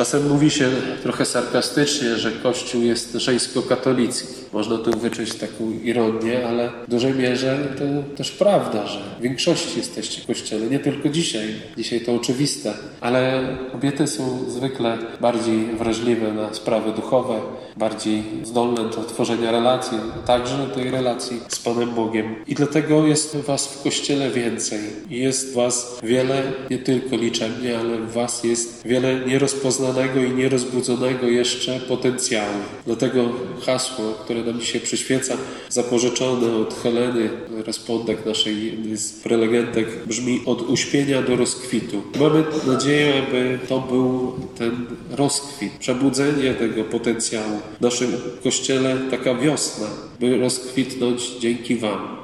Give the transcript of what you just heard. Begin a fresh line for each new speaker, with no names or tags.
Czasem mówi się trochę sarkastycznie, że Kościół jest żeńsko-katolicki. Można tu wyczuć taką ironię, ale w dużej mierze to też prawda, że w większości jesteście w Kościele, nie tylko dzisiaj. Dzisiaj to oczywiste, ale kobiety są zwykle bardziej wrażliwe na sprawy duchowe, bardziej zdolne do tworzenia relacji, także tej relacji z Panem Bogiem. I dlatego jest was w Kościele więcej. I jest was wiele, nie tylko liczebnie, ale w was jest wiele nierozpoznanego i nierozbudzonego jeszcze potencjału. Dlatego hasło, które nam dzisiaj przyświeca, zapożyczone od Heleny, respondent naszej jednej z prelegentek, brzmi: od uśpienia do rozkwitu. Mamy nadzieję, aby to był ten rozkwit, przebudzenie tego potencjału w naszym Kościele, taka wiosna, by rozkwitnąć dzięki wam.